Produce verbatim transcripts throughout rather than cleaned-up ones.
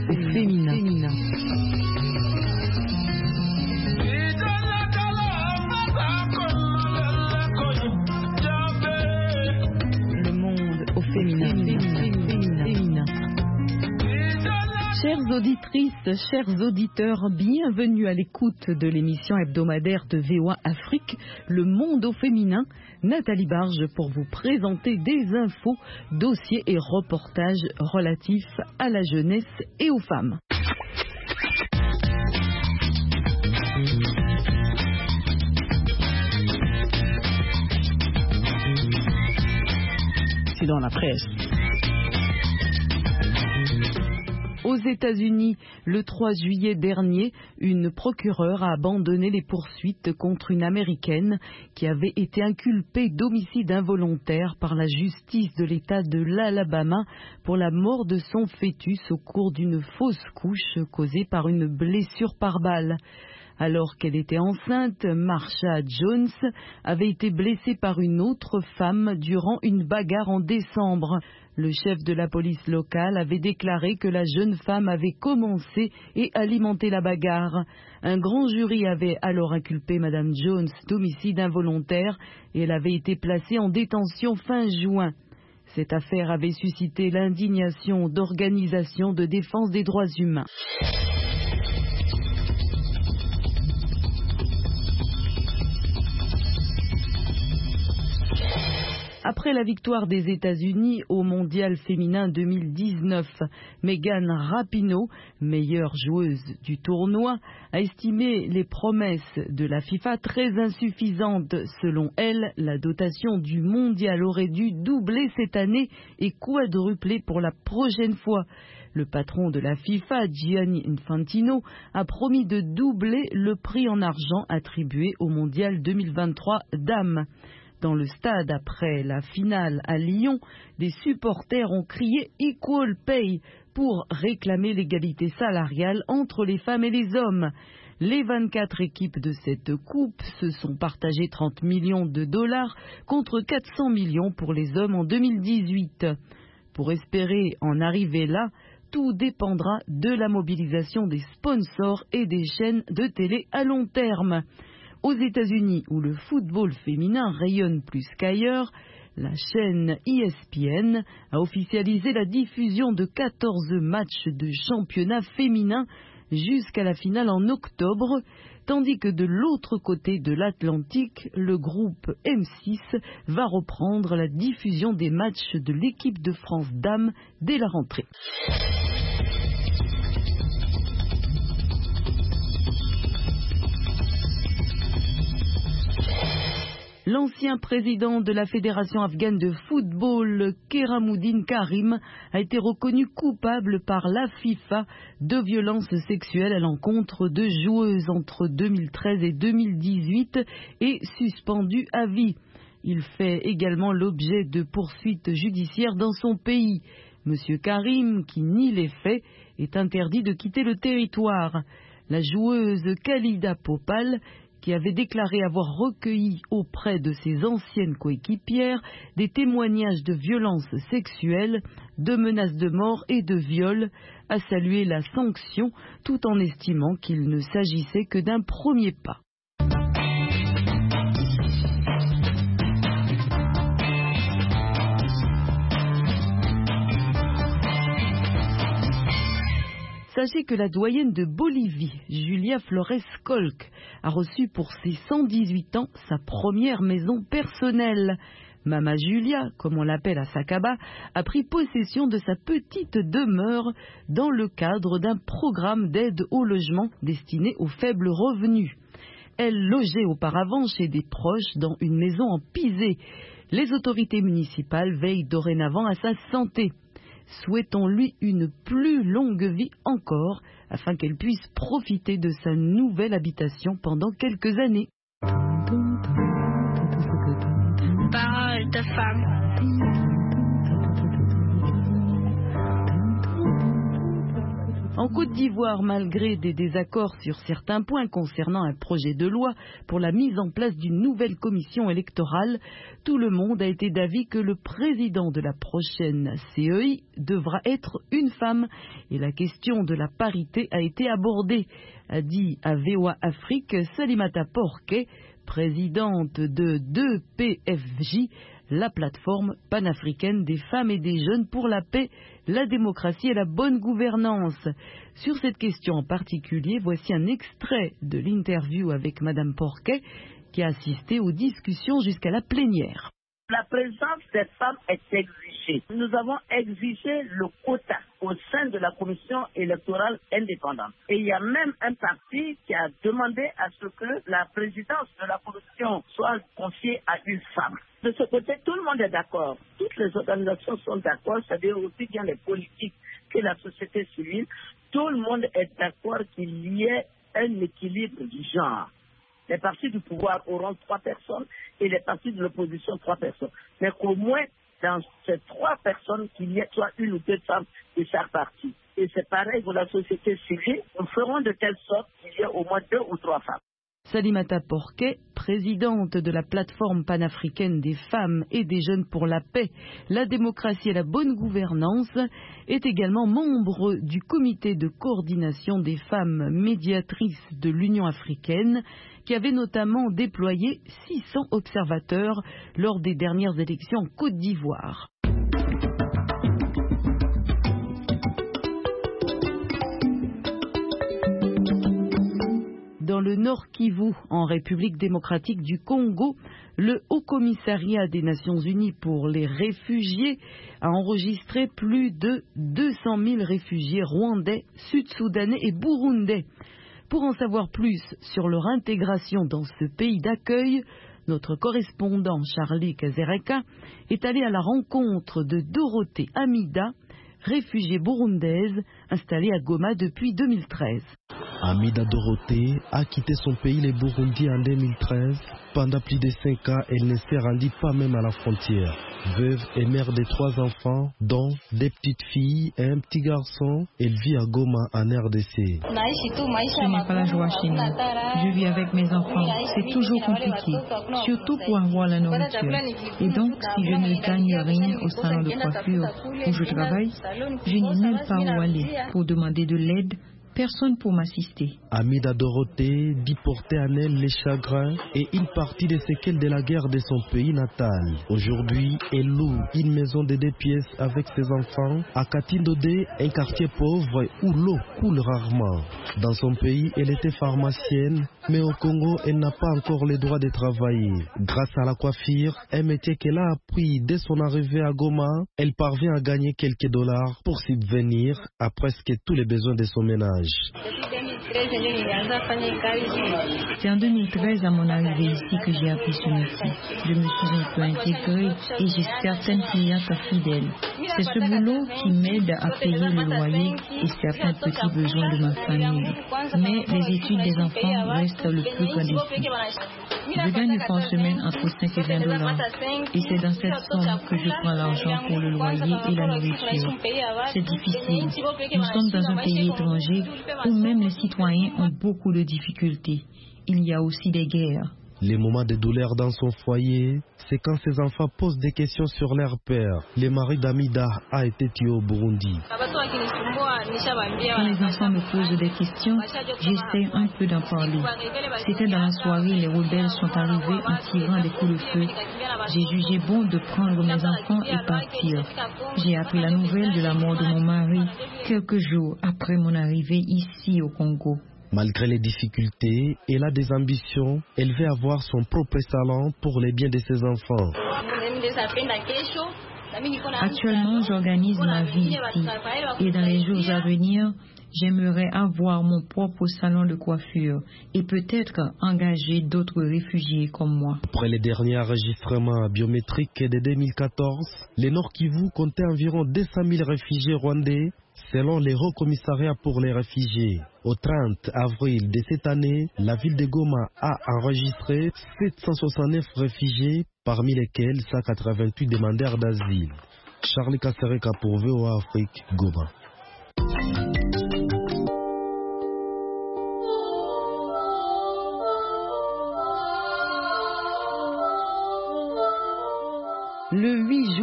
au féminin. Le monde au féminin. féminin, féminin, féminin. Chères auditrices, chers auditeurs, bienvenue à l'écoute de l'émission hebdomadaire de V O A Afrique, Le Monde au Féminin. Nathalie Barge pour vous présenter des infos, dossiers et reportages relatifs à la jeunesse et aux femmes. C'est dans la presse. Aux États-Unis, le trois juillet dernier, une procureure a abandonné les poursuites contre une Américaine qui avait été inculpée d'homicide involontaire par la justice de l'État de l'Alabama pour la mort de son fœtus au cours d'une fausse couche causée par une blessure par balle. Alors qu'elle était enceinte, Marsha Jones avait été blessée par une autre femme durant une bagarre en décembre. Le chef de la police locale avait déclaré que la jeune femme avait commencé et alimenté la bagarre. Un grand jury avait alors inculpé Madame Jones d'homicide involontaire et elle avait été placée en détention fin juin. Cette affaire avait suscité l'indignation d'organisations de défense des droits humains. Après la victoire des États-Unis au Mondial féminin deux mille dix-neuf, Megan Rapinoe, meilleure joueuse du tournoi, a estimé les promesses de la FIFA très insuffisantes. Selon elle, la dotation du Mondial aurait dû doubler cette année et quadrupler pour la prochaine fois. Le patron de la FIFA, Gianni Infantino, a promis de doubler le prix en argent attribué au Mondial deux mille vingt-trois dames. Dans le stade, après la finale à Lyon, des supporters ont crié « Equal Pay » pour réclamer l'égalité salariale entre les femmes et les hommes. Les vingt-quatre équipes de cette coupe se sont partagées trente millions de dollars contre quatre cents millions pour les hommes en deux mille dix-huit. Pour espérer en arriver là, tout dépendra de la mobilisation des sponsors et des chaînes de télé à long terme. Aux États-Unis, où le football féminin rayonne plus qu'ailleurs, la chaîne E S P N a officialisé la diffusion de quatorze matchs de championnat féminin jusqu'à la finale en octobre, tandis que de l'autre côté de l'Atlantique, le groupe M six va reprendre la diffusion des matchs de l'équipe de France dames dès la rentrée. L'ancien président de la Fédération afghane de football, Keramuddin Karim, a été reconnu coupable par la FIFA de violences sexuelles à l'encontre de joueuses entre deux mille treize et deux mille dix-huit et suspendu à vie. Il fait également l'objet de poursuites judiciaires dans son pays. Monsieur Karim, qui nie les faits, est interdit de quitter le territoire. La joueuse Khalida Popal, qui avait déclaré avoir recueilli auprès de ses anciennes coéquipières des témoignages de violences sexuelles, de menaces de mort et de viol, a salué la sanction tout en estimant qu'il ne s'agissait que d'un premier pas. Sachez que la doyenne de Bolivie, Julia Flores Colk, a reçu pour ses cent dix-huit ans sa première maison personnelle. Mama Julia, comme on l'appelle à Sacaba, a pris possession de sa petite demeure dans le cadre d'un programme d'aide au logement destiné aux faibles revenus. Elle logeait auparavant chez des proches dans une maison en pisé. Les autorités municipales veillent dorénavant à sa santé. Souhaitons-lui une plus longue vie encore, afin qu'elle puisse profiter de sa nouvelle habitation pendant quelques années. Parole de femme. En Côte d'Ivoire, malgré des désaccords sur certains points concernant un projet de loi pour la mise en place d'une nouvelle commission électorale, tout le monde a été d'avis que le président de la prochaine C E I devra être une femme et la question de la parité a été abordée, a dit à V O A Afrique Salimata Porquet, présidente de deux P F J, la plateforme panafricaine des femmes et des jeunes pour la paix, la démocratie et la bonne gouvernance. Sur cette question en particulier, voici un extrait de l'interview avec Madame Porquet qui a assisté aux discussions jusqu'à la plénière. La présence des femmes est exigée. Nous avons exigé le quota au sein de la commission électorale indépendante. Et il y a même un parti qui a demandé à ce que la présidence de la commission soit confiée à une femme. De ce côté, tout le monde est d'accord. Toutes les organisations sont d'accord, c'est-à-dire aussi bien les politiques que la société civile. Tout le monde est d'accord qu'il y ait un équilibre du genre. Les partis du pouvoir auront trois personnes et les partis de l'opposition trois personnes. Mais qu'au moins, dans ces trois personnes, qu'il y ait soit une ou deux femmes de chaque parti. Et c'est pareil pour la société civile. Nous ferons de telle sorte qu'il y ait au moins deux ou trois femmes. Salimata Porquet, présidente de la plateforme panafricaine des femmes et des jeunes pour la paix, la démocratie et la bonne gouvernance, est également membre du comité de coordination des femmes médiatrices de l'Union africaine, qui avait notamment déployé six cents observateurs lors des dernières élections en Côte d'Ivoire. Dans le Nord Kivu, en République démocratique du Congo, le Haut-Commissariat des Nations Unies pour les réfugiés a enregistré plus de deux cent mille réfugiés rwandais, sud-soudanais et burundais. Pour en savoir plus sur leur intégration dans ce pays d'accueil, notre correspondant Charlie Kazereka est allé à la rencontre de Dorothée Amida, réfugiée burundaise installée à Goma depuis deux mille treize. Amida Dorothée a quitté son pays, le Burundi, en deux mille treize. Pendant plus de cinq ans, elle ne s'est rendue pas même à la frontière. Veuve et mère de trois enfants, dont des petites filles et un petit garçon, elle vit à Goma, en R D C. Ce n'est pas la joie chez nous. Je vis avec mes enfants. C'est toujours compliqué, surtout pour avoir la nourriture. Et donc, si je ne gagne rien au salon de coiffure où je travaille, je n'ai même pas où aller pour demander de l'aide. Personne pour m'assister. Amida Dorothée dit porter en elle les chagrins et une partie des séquelles de la guerre de son pays natal. Aujourd'hui, elle loue une maison de deux pièces avec ses enfants à Katindodé, un quartier pauvre où l'eau coule rarement. Dans son pays, elle était pharmacienne, mais au Congo, elle n'a pas encore le droit de travailler. Grâce à la coiffure, un métier qu'elle a appris dès son arrivée à Goma, elle parvient à gagner quelques dollars pour subvenir à presque tous les besoins de son ménage. C'est en deux mille treize, à mon arrivée ici, que j'ai appris ce métier. Je me suis un peu intégrée et j'ai certaines clientes fidèles. C'est ce boulot qui m'aide à payer le loyer et certains petits besoins de ma famille. Mais les études des enfants restent le plus grand défi. Je gagne par semaine entre cinq et vingt dollars. Et c'est dans cette somme que je prends l'argent pour le loyer et la nourriture. C'est difficile. Nous sommes dans un pays étranger où même les citoyens ont beaucoup de difficultés. Il y a aussi des guerres. Les moments de douleur dans son foyer, c'est quand ses enfants posent des questions sur leur père. Le mari d'Amida a été tué au Burundi. Quand les enfants me posent des questions, j'essaie un peu d'en parler. C'était dans la soirée, les rebelles sont arrivés en tirant des coups de feu. J'ai jugé bon de prendre mes enfants et partir. J'ai appris la nouvelle de la mort de mon mari quelques jours après mon arrivée ici au Congo. Malgré les difficultés, elle a des ambitions. Elle veut avoir son propre salon pour les biens de ses enfants. Actuellement, j'organise ma vie ici. Et dans les jours à venir, j'aimerais avoir mon propre salon de coiffure et peut-être engager d'autres réfugiés comme moi. Après les derniers enregistrements biométriques de deux mille quatorze, le Nord Kivu comptait environ deux cent mille réfugiés rwandais, selon le Haut-Commissariat pour les réfugiés. Au trente avril de cette année, la ville de Goma a enregistré sept cent soixante-neuf réfugiés, parmi lesquels cent quatre-vingt-huit demandeurs d'asile. Charlie Kasereka pour V O A Afrique, Goma.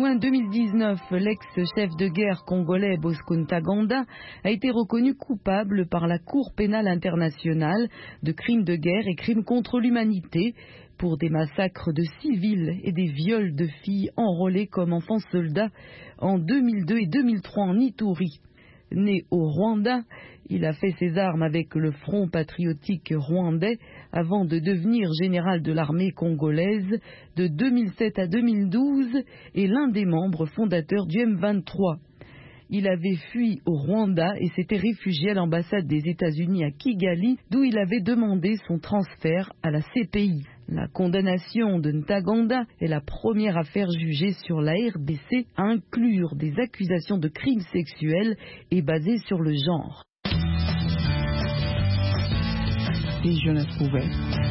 juin deux mille dix-neuf, l'ex-chef de guerre congolais Bosco Ntaganda a été reconnu coupable par la Cour pénale internationale de crimes de guerre et crimes contre l'humanité pour des massacres de civils et des viols de filles enrôlées comme enfants soldats en deux mille deux et deux mille trois en Ituri. Né au Rwanda, il a fait ses armes avec le Front patriotique rwandais avant de devenir général de l'armée congolaise de deux mille sept à deux mille douze et l'un des membres fondateurs du M vingt-trois. Il avait fui au Rwanda et s'était réfugié à l'ambassade des États-Unis à Kigali, d'où il avait demandé son transfert à la C P I. La condamnation de Ntaganda est la première affaire jugée sur la R D C à inclure des accusations de crimes sexuels et basées sur le genre. Et je ne trouvais.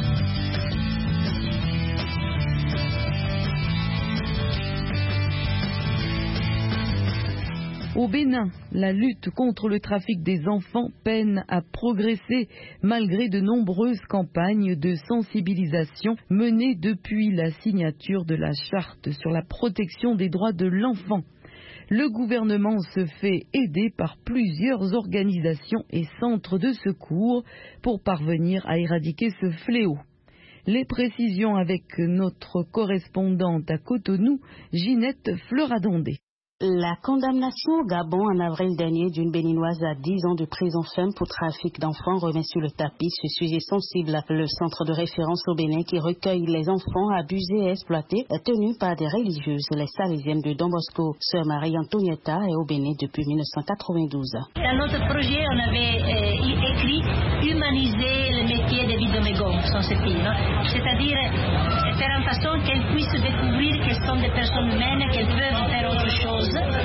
Au Bénin, la lutte contre le trafic des enfants peine à progresser malgré de nombreuses campagnes de sensibilisation menées depuis la signature de la charte sur la protection des droits de l'enfant. Le gouvernement se fait aider par plusieurs organisations et centres de secours pour parvenir à éradiquer ce fléau. Les précisions avec notre correspondante à Cotonou, Ginette Fleuradondé. La condamnation au Gabon en avril dernier d'une Béninoise à dix ans de prison ferme pour trafic d'enfants remet sur le tapis ce sujet sensible. Le centre de référence au Bénin qui recueille les enfants abusés et exploités est tenu par des religieuses, les Salésiennes de Don Bosco. Sœur Marie Antonietta est au Bénin depuis mille neuf cent quatre-vingt-douze. Dans notre projet, on avait euh, écrit humaniser le métier de Vidomego, sont ces filles, non? C'est-à-dire faire en façon qu'elles puissent découvrir qu'elles sont des personnes humaines, qu'elles peuvent faire autre chose.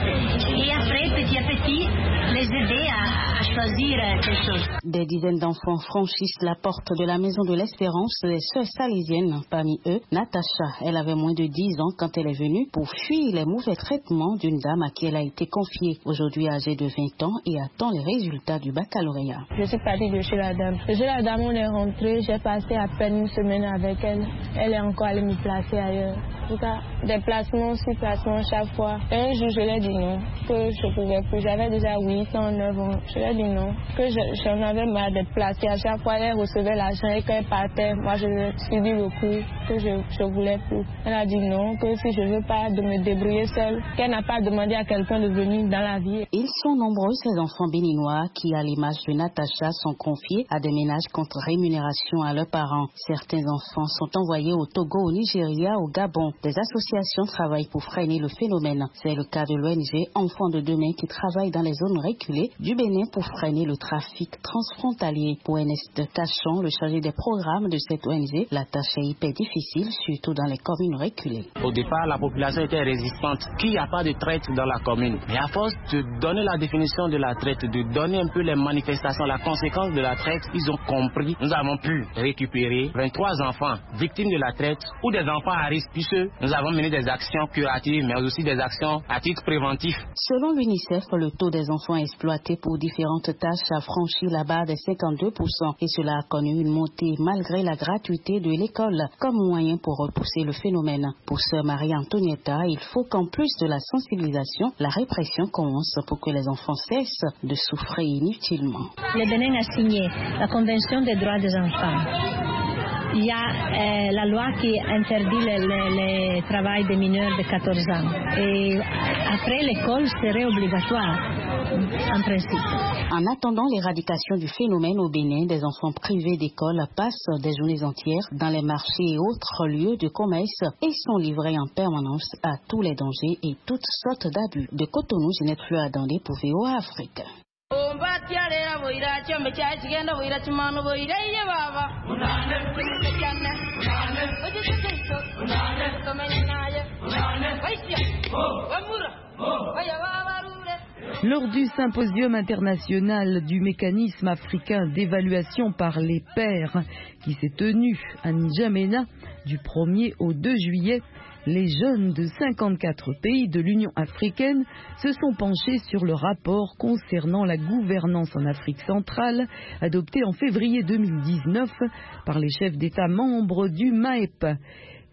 Et après, petit à petit, les aider à, à choisir quelque chose. Des dizaines d'enfants franchissent la porte de la maison de l'Espérance, les sœurs salésiennes. Parmi eux, Natacha, elle avait moins de dix ans quand elle est venue pour fuir les mauvais traitements d'une dame à qui elle a été confiée, aujourd'hui âgée de vingt ans et attend les résultats du baccalauréat. Je suis partie de chez la dame. De chez la dame, on est rentré, j'ai passé à peine une semaine avec elle. Elle est encore allée me placer ailleurs. En tout cas, des placements sur placements chaque fois. Et un jour, je lui ai dit non, que je ne pouvais plus. J'avais déjà huit ans, neuf ans. Je lui ai dit non, que j'en avais marre d'être placée. À chaque fois, elle recevait l'argent et quand elle partait, moi, je lui ai suivi le coup, que je ne voulais plus. Elle a dit non, que si je ne veux pas de me débrouiller seule, qu'elle n'a pas demandé à quelqu'un de venir dans la vie. Ils sont nombreux, ces enfants béninois, qui, à l'image de Natacha, sont confiés à des ménages contre rémunération à leurs parents. Certains enfants sont envoyés au Togo, au Nigeria, au Gabon. Des associations travaillent pour freiner le phénomène. C'est le cas de l'O N G Enfants de demain qui travaille dans les zones reculées du Bénin pour freiner le trafic transfrontalier. Pour Ernest Cachon, le chargé des programmes de cette O N G, la tâche est hyper difficile, surtout dans les communes reculées. Au départ, la population était résistante, qu'il n'y a pas de traite dans la commune. Mais à force de donner la définition de la traite, de donner un peu les manifestations, la conséquence de la traite, ils ont compris. Nous avons pu récupérer vingt-trois enfants victimes de la traite ou des enfants à risque, puisque nous avons mené des actions curatives, mais aussi des actions à titre préventif. Selon l'UNICEF, le taux des enfants exploités pour différentes tâches a franchi la barre des cinquante-deux pour cent et cela a connu une montée malgré la gratuité de l'école comme moyen pour repousser le phénomène. Pour sœur Marie Antonietta, il faut qu'en plus de la sensibilisation, la répression commence pour que les enfants cessent de souffrir inutilement. Le Bénin a signé la Convention des droits des enfants. Il y a euh, la loi qui interdit le, le, le travail des mineurs de quatorze ans. Et après, l'école serait obligatoire, en principe. En attendant l'éradication du phénomène au Bénin, des enfants privés d'école passent des journées entières dans les marchés et autres lieux de commerce et sont livrés en permanence à tous les dangers et toutes sortes d'abus. De Cotonou, Ginette Fleuradondé pour V O A Afrique. Lors du symposium international du mécanisme africain d'évaluation par les pairs qui s'est tenu à N'Djamena du premier au deux juillet, les jeunes de cinquante-quatre pays de l'Union africaine se sont penchés sur le rapport concernant la gouvernance en Afrique centrale, adopté en février deux mille dix-neuf par les chefs d'État membres du M A E P.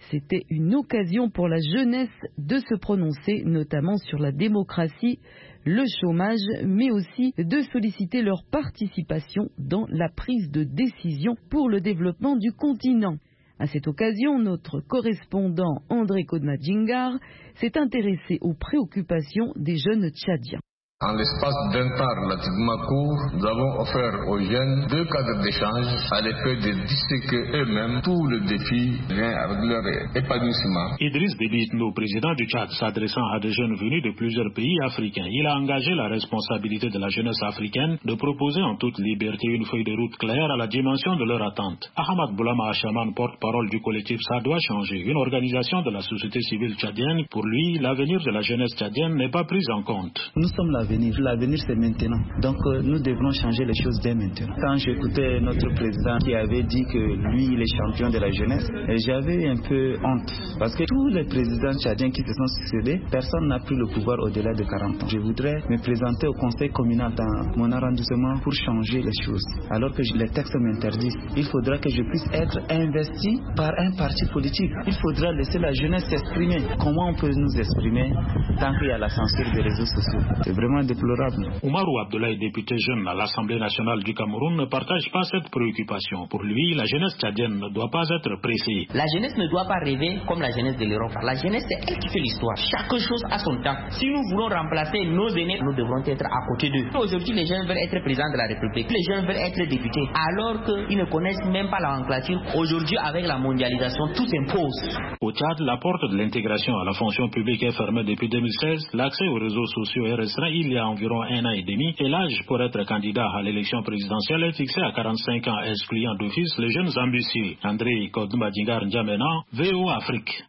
C'était une occasion pour la jeunesse de se prononcer, notamment sur la démocratie, le chômage, mais aussi de solliciter leur participation dans la prise de décision pour le développement du continent. À cette occasion, notre correspondant André Kodmadjingar s'est intéressé aux préoccupations des jeunes Tchadiens. En l'espace d'un temps relativement court, nous avons offert aux jeunes deux cadres d'échange à l'effet de disséquer eux-mêmes tout le défi vient avec leur épanouissement. Idriss Déby Itno, président du Tchad, s'adressant à des jeunes venus de plusieurs pays africains, il a engagé la responsabilité de la jeunesse africaine de proposer en toute liberté une feuille de route claire à la dimension de leurs attentes. Ahmad Boulama Achaman, porte-parole du collectif Ça doit changer, une organisation de la société civile tchadienne. Pour lui, l'avenir de la jeunesse tchadienne n'est pas pris en compte. Nous sommes la L'avenir, c'est maintenant. Donc, euh, nous devrons changer les choses dès maintenant. Quand j'écoutais notre président qui avait dit que lui, il est champion de la jeunesse, j'avais un peu honte. Parce que tous les présidents tchadiens qui se sont succédés, personne n'a pris le pouvoir au-delà de quarante ans. Je voudrais me présenter au conseil communal dans mon arrondissement pour changer les choses. Alors que les textes m'interdisent, il faudra que je puisse être investi par un parti politique. Il faudra laisser la jeunesse s'exprimer. Comment on peut nous exprimer tant qu'il y a la censure des réseaux sociaux? C'est vraiment déplorable. Oumarou Abdoulaye, député jeune à l'Assemblée nationale du Cameroun, ne partage pas cette préoccupation. Pour lui, la jeunesse tchadienne ne doit pas être pressée. La jeunesse ne doit pas rêver comme la jeunesse de l'Europe. La jeunesse, c'est elle qui fait l'histoire. Chaque chose a son temps. Si nous voulons remplacer nos aînés, nous devrons être à côté d'eux. Aujourd'hui, les jeunes veulent être présidents de la République. Les jeunes veulent être députés. Alors qu'ils ne connaissent même pas la nomenclature. Aujourd'hui, avec la mondialisation, tout s'impose. Au Tchad, la porte de l'intégration à la fonction publique est fermée depuis deux mille seize. L'accès aux réseaux sociaux est restreint il y a environ un an et demi et l'âge pour être candidat à l'élection présidentielle est fixé à quarante-cinq ans, excluant d'office les jeunes ambitieux. André Kodmadjingar N'Djamena, V O Afrique.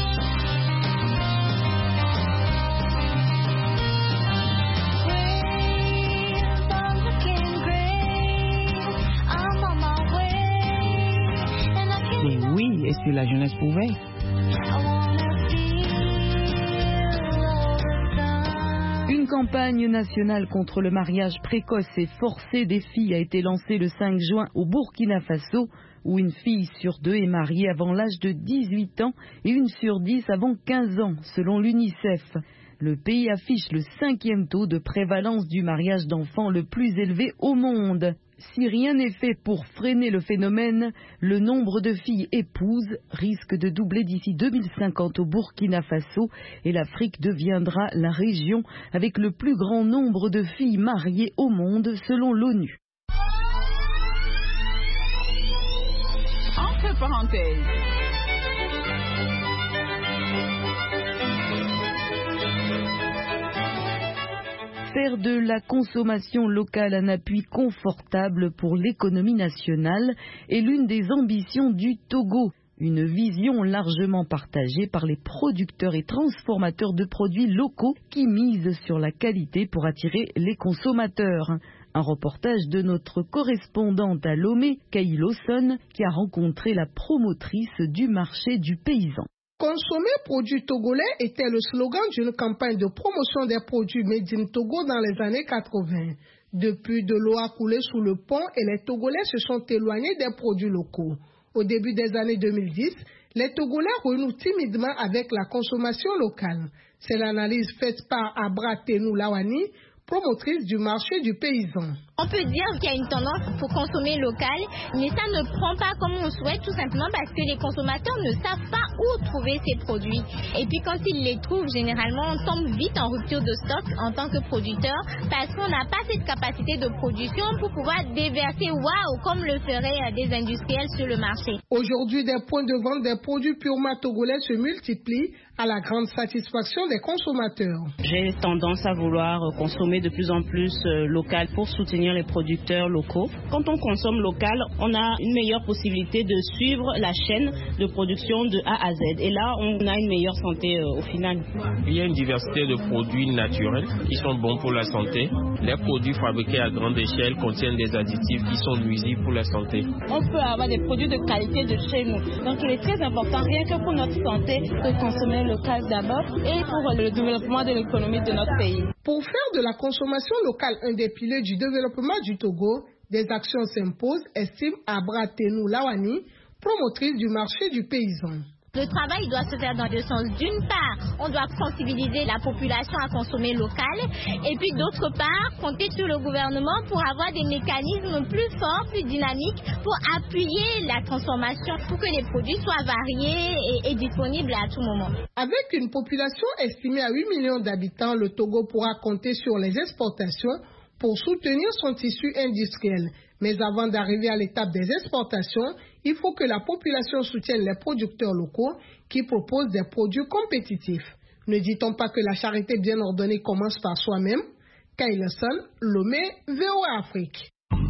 Mais oui, est-ce que la jeunesse pouvait? Une campagne nationale contre le mariage précoce et forcé des filles a été lancée le cinq juin au Burkina Faso, où une fille sur deux est mariée avant l'âge de dix-huit ans et une sur dix avant quinze ans, selon l'UNICEF. Le pays affiche le cinquième taux de prévalence du mariage d'enfants le plus élevé au monde. Si rien n'est fait pour freiner le phénomène, le nombre de filles épouses risque de doubler d'ici deux mille cinquante au Burkina Faso et l'Afrique deviendra la région avec le plus grand nombre de filles mariées au monde selon l'ONU. Entre parenthèses. Faire de la consommation locale un appui confortable pour l'économie nationale est l'une des ambitions du Togo, une vision largement partagée par les producteurs et transformateurs de produits locaux qui misent sur la qualité pour attirer les consommateurs. Un reportage de notre correspondante à Lomé, Kay Lawson, qui a rencontré la promotrice du marché du paysan. Consommer produits togolais était le slogan d'une campagne de promotion des produits made in Togo dans les années quatre-vingt. Depuis, de l'eau a coulé sous le pont et les Togolais se sont éloignés des produits locaux. Au début des années deux mille dix, les Togolais renouent timidement avec la consommation locale. C'est l'analyse faite par Abra Tenou Lawani, promotrice du marché du paysan. On peut dire qu'il y a une tendance pour consommer local, mais ça ne prend pas comme on souhaite, tout simplement parce que les consommateurs ne savent pas où trouver ces produits. Et puis quand ils les trouvent, généralement, on tombe vite en rupture de stock en tant que producteur, parce qu'on n'a pas cette capacité de production pour pouvoir déverser waouh comme le feraient des industriels sur le marché. Aujourd'hui, des points de vente des produits purement togolais se multiplient à la grande satisfaction des consommateurs. J'ai tendance à vouloir consommer de plus en plus local pour soutenir les producteurs locaux. Quand on consomme local, on a une meilleure possibilité de suivre la chaîne de production de A à Z. Et là, on a une meilleure santé euh, au final. Il y a une diversité de produits naturels qui sont bons pour la santé. Les produits fabriqués à grande échelle contiennent des additifs qui sont nuisibles pour la santé. On peut avoir des produits de qualité de chez nous. Donc il est très important, rien que pour notre santé, de consommer local d'abord et pour le développement de l'économie de notre pays. Pour faire de la consommation locale un des piliers du développement du Togo, des actions s'imposent, estime Abra Tenou Lawani, promotrice du marché du paysan. Le travail doit se faire dans deux sens. D'une part, on doit sensibiliser la population à consommer local et puis d'autre part, compter sur le gouvernement pour avoir des mécanismes plus forts, plus dynamiques pour appuyer la transformation pour que les produits soient variés et, et disponibles à tout moment. Avec une population estimée à huit millions d'habitants, le Togo pourra compter sur les exportations pour soutenir son tissu industriel. Mais avant d'arriver à l'étape des exportations, il faut que la population soutienne les producteurs locaux qui proposent des produits compétitifs. Ne dit-on pas que la charité bien ordonnée commence par soi-même? Kyle Son, Lomé, V O A Afrique.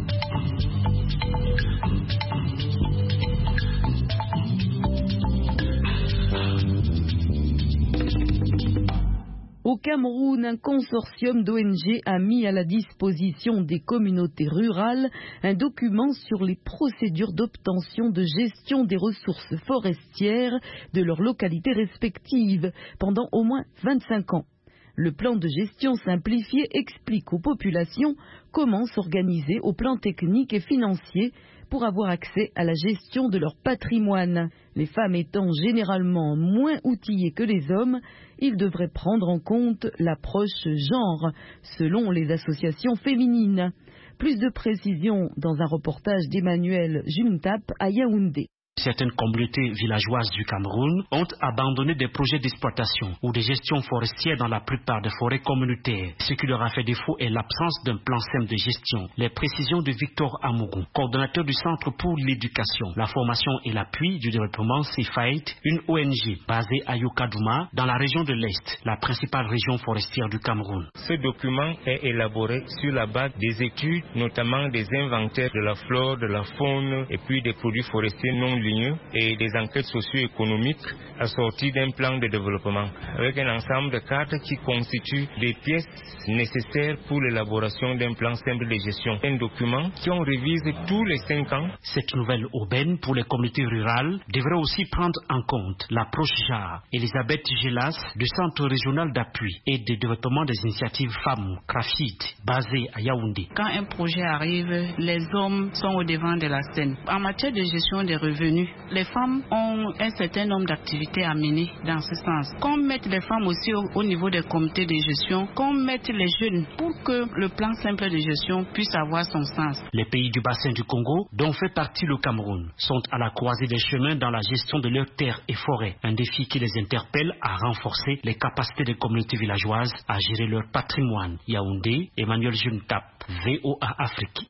Au Cameroun, un consortium d'O N G a mis à la disposition des communautés rurales un document sur les procédures d'obtention de gestion des ressources forestières de leurs localités respectives pendant au moins vingt-cinq ans. Le plan de gestion simplifié explique aux populations comment s'organiser au plan technique et financier pour avoir accès à la gestion de leur patrimoine. Les femmes étant généralement moins outillées que les hommes, ils devraient prendre en compte l'approche genre, selon les associations féminines. Plus de précisions dans un reportage d'Emmanuel Juntap à Yaoundé. Certaines communautés villageoises du Cameroun ont abandonné des projets d'exploitation ou de gestion forestière dans la plupart des forêts communautaires. Ce qui leur a fait défaut est l'absence d'un plan simple de gestion. Les précisions de Victor Amougou, coordonnateur du Centre pour l'éducation, la formation et l'appui du développement C F A I T, une O N G basée à Yokadouma, dans la région de l'Est, la principale région forestière du Cameroun. Ce document est élaboré sur la base des études, notamment des inventaires de la flore, de la faune et puis des produits forestiers non et des enquêtes socio-économiques assorties d'un plan de développement avec un ensemble de cartes qui constituent des pièces nécessaires pour l'élaboration d'un plan simple de gestion. Un document qu'on révise tous les cinq ans. Cette nouvelle aubaine pour les communautés rurales devrait aussi prendre en compte l'approche J A R. Elisabeth Gelas du Centre régional d'appui et de développement des initiatives femmes, CRAFID, basé à Yaoundé. Quand un projet arrive, les hommes sont au devant de la scène. En matière de gestion des revenus, les femmes ont un certain nombre d'activités à mener dans ce sens. Qu'on mette les femmes aussi au, au niveau des comités de gestion, qu'on mette les jeunes pour que le plan simple de gestion puisse avoir son sens. Les pays du bassin du Congo, dont fait partie le Cameroun, sont à la croisée des chemins dans la gestion de leurs terres et forêts. Un défi qui les interpelle à renforcer les capacités des communautés villageoises à gérer leur patrimoine. Yaoundé, Emmanuel Juntap, V O A Afrique.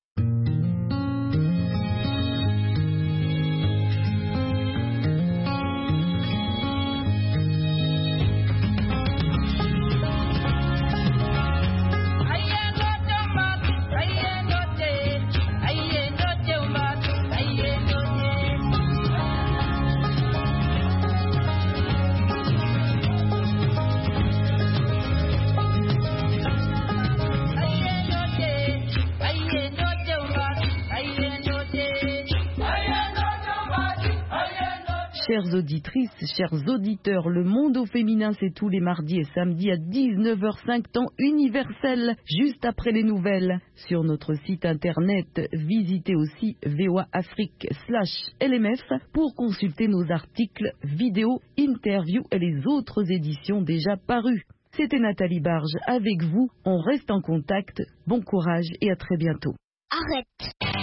Chères auditrices, chers auditeurs, le monde au féminin, c'est tous les mardis et samedis à dix-neuf heures cinq, temps universel, juste après les nouvelles. Sur notre site internet, visitez aussi V O A Afrique slash L M F pour consulter nos articles, vidéos, interviews et les autres éditions déjà parues. C'était Nathalie Barge avec vous, on reste en contact, bon courage et à très bientôt. Arrête.